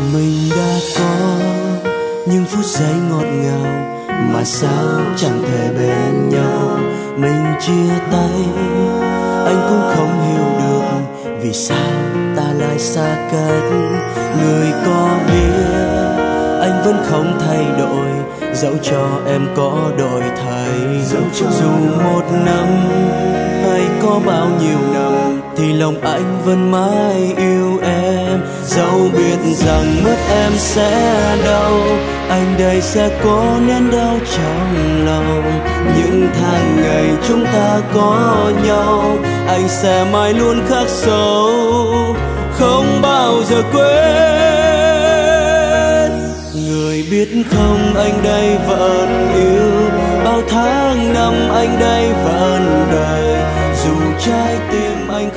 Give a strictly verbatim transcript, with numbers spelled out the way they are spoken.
Mình đã có những phút giây ngọt ngào mà sao chẳng thể bên nhau. Mình chia tay, anh cũng không hiểu được vì sao ta lại xa cách. Người có biết anh vẫn không thay đổi, dẫu cho em có đổi thay. Dù một năm hay có bao nhiêu năm thì lòng anh vẫn mãi yêu em. Dẫu biết rằng mất em sẽ đau, anh đây sẽ cố nén đau trong lòng. Những tháng ngày chúng ta có nhau, anh sẽ mãi luôn khắc sâu, không bao giờ quên. Người biết không, anh đây vẫn yêu, bao tháng năm anh đây vẫn đợi. Dù trái tim anh